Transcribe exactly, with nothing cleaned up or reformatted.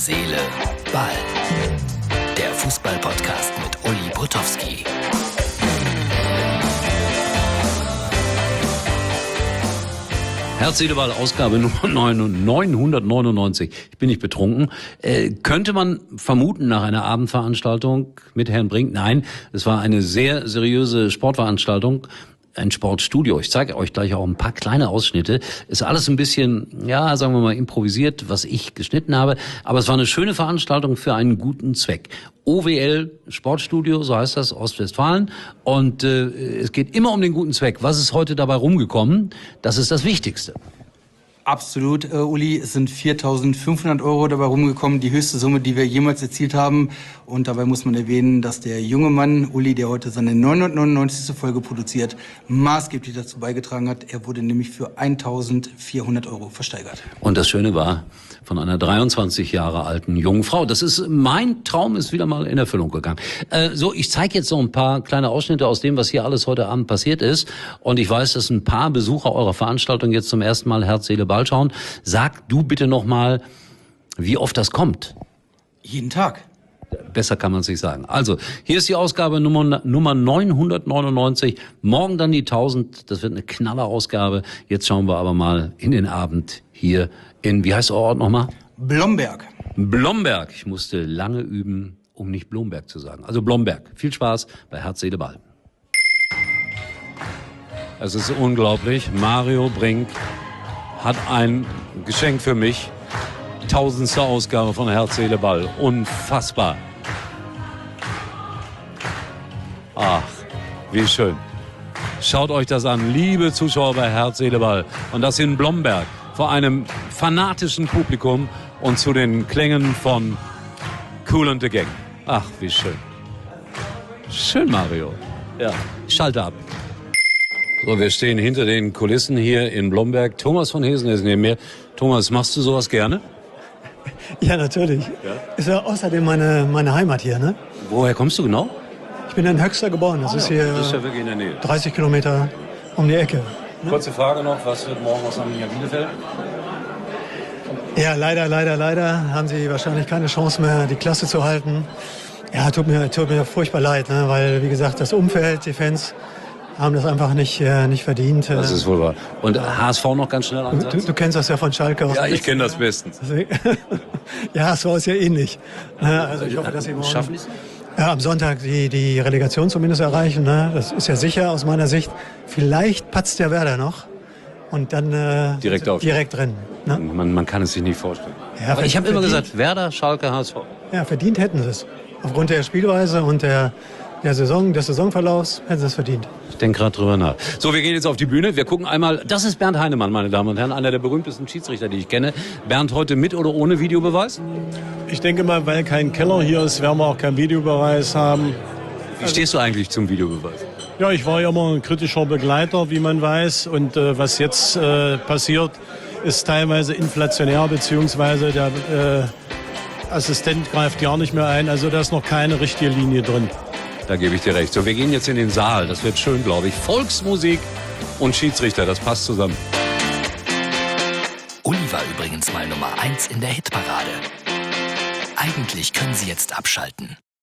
Seele, Ball. Der Fußball-Podcast mit Uli Potowski. Herz, Seele, Ball, Ausgabe Nummer neunhundertneunundneunzig. Ich bin nicht betrunken. Äh, könnte man vermuten nach einer Abendveranstaltung mit Herrn Brink? Nein, es war eine sehr seriöse Sportveranstaltung. Ein Sportstudio. Ich zeige euch gleich auch ein paar kleine Ausschnitte. Ist alles ein bisschen, ja, sagen wir mal, improvisiert, was ich geschnitten habe. Aber es war eine schöne Veranstaltung für einen guten Zweck. O W L Sportstudio, so heißt das, Ostwestfalen. Und äh, es geht immer um den guten Zweck. Was ist heute dabei rumgekommen? Das ist das Wichtigste. Absolut, äh, Uli. Es sind viertausendfünfhundert Euro dabei rumgekommen, die höchste Summe, die wir jemals erzielt haben. Und dabei muss man erwähnen, dass der junge Mann, Uli, der heute seine neunhundertneunundneunzigste Folge produziert, maßgeblich dazu beigetragen hat. Er wurde nämlich für eintausendvierhundert Euro versteigert. Und das Schöne war, von einer dreiundzwanzig Jahre alten jungen Frau. Das ist, mein Traum ist wieder mal in Erfüllung gegangen. Äh, so, ich zeige jetzt noch ein paar kleine Ausschnitte aus dem, was hier alles heute Abend passiert ist. Und ich weiß, dass ein paar Besucher eurer Veranstaltung jetzt zum ersten Mal Herz, Seele, Ball schauen. Sag du bitte noch mal, wie oft das kommt. Jeden Tag. Besser kann man es nicht sagen. Also, hier ist die Ausgabe Nummer, Nummer neunhundertneunundneunzig. Morgen dann die tausend. Das wird eine Knaller-Ausgabe. Jetzt schauen wir aber mal in den Abend hier in, wie heißt der Ort nochmal? Blomberg. Blomberg. Ich musste lange üben, um nicht Blomberg zu sagen. Also Blomberg. Viel Spaß bei Herz, Seele, Ball. Es ist unglaublich. Mario Brink hat ein Geschenk für mich. Tausendste Ausgabe von Herz, Seele, Ball. Unfassbar. Ach, wie schön. Schaut euch das an, liebe Zuschauer bei Herz, Seele, Ball. Und das in Blomberg vor einem fanatischen Publikum und zu den Klängen von Kool and the Gang. Ach, wie schön. Schön, Mario. Ja, schalte ab. So, wir stehen hinter den Kulissen hier in Blomberg. Thomas von Hesen ist neben mir. Thomas, machst du sowas gerne? Ja, natürlich. Ja? Ist ja außerdem meine, meine Heimat hier, ne? Woher kommst du genau? Ich bin in Höxter geboren. Das ist hier Das ist ja wirklich in der Nähe. dreißig Kilometer um die Ecke. Kurze Frage noch, was wird morgen aus Arminia Bielefeld? Ja, leider, leider, leider haben sie wahrscheinlich keine Chance mehr, die Klasse zu halten. Ja, tut mir, tut mir furchtbar leid, ne? Weil, wie gesagt, das Umfeld, die Fans haben das einfach nicht, äh, nicht verdient. Das ist wohl wahr. Und H S V noch ganz schnell Du, ansatz? du kennst das ja von Schalke. Aus Ja, dem ich kenne das letzten bestens. Jahr. Ja, H S V ist ja ähnlich. Ne? Also ich hoffe, dass sie morgen Schaffen die es? ja, am Sonntag die, die Relegation zumindest erreichen. Ne? Das ist ja sicher aus meiner Sicht. Vielleicht patzt der Werder noch und dann äh, Direkt auf. direkt drin. Ne? Man, man kann es sich nicht vorstellen. Ja, Aber ich habe immer verdient. gesagt, Werder, Schalke, H S V. Ja, verdient hätten sie es. Aufgrund der Spielweise und der, der Saison, des Saisonverlaufs hätten sie es verdient. Ich denke gerade drüber nach. So, wir gehen jetzt auf die Bühne. Wir gucken einmal. Das ist Bernd Heinemann, meine Damen und Herren, einer der berühmtesten Schiedsrichter, die ich kenne. Bernd, heute mit oder ohne Videobeweis? Ich denke mal, weil kein Keller hier ist, werden wir auch keinen Videobeweis haben. Wie stehst du eigentlich zum Videobeweis? Ja, ich war ja immer ein kritischer Begleiter, wie man weiß. Und äh, was jetzt äh, passiert, ist teilweise inflationär, beziehungsweise der äh, Assistent greift gar nicht mehr ein. Also da ist noch keine richtige Linie drin. Da gebe ich dir recht. So, wir gehen jetzt in den Saal. Das wird schön, glaube ich. Volksmusik und Schiedsrichter, das passt zusammen. Uli war übrigens mal Nummer eins in der Hitparade. Eigentlich können Sie jetzt abschalten.